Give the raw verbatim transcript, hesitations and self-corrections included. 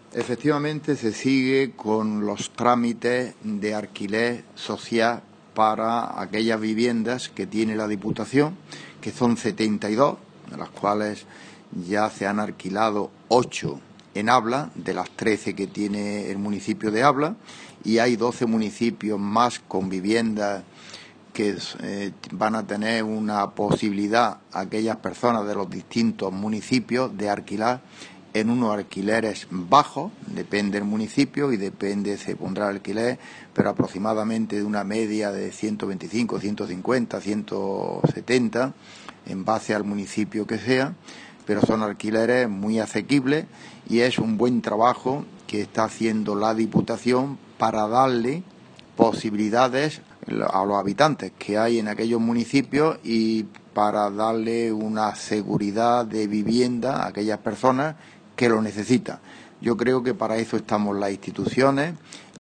Efectivamente, se sigue con los trámites de alquiler social para aquellas viviendas que tiene la Diputación, que son setenta y dos, de las cuales ya se han alquilado ocho en Abla, de las trece que tiene el municipio de Abla, y hay doce municipios más con viviendas que eh, van a tener una posibilidad aquellas personas de los distintos municipios de alquilar en unos alquileres bajos, depende del municipio y depende, se pondrá el alquiler, pero aproximadamente de una media de ciento veinticinco, ciento cincuenta, ciento setenta, en base al municipio que sea, pero son alquileres muy asequibles y es un buen trabajo que está haciendo la Diputación para darle posibilidades a los habitantes que hay en aquellos municipios y para darle una seguridad de vivienda a aquellas personas que lo necesitan. Yo creo que para eso estamos las instituciones